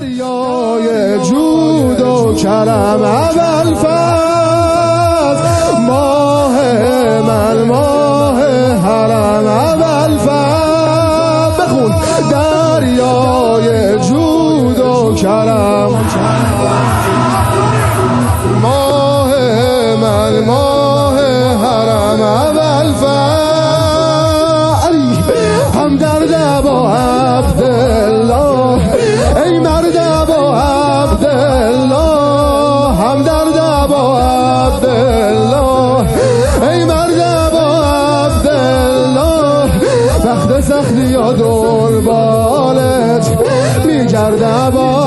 دریای جود و کرم اول فصل ماه من ماه حرم اول فصل بخون دریای جود و کرم ماه من ماه حرم اول فصل هم درد با عبدالله ای مرد با عبدالله هم درد با عبدالله ای مرد با عبدالله وقت سختی یا دور بالت میگرده با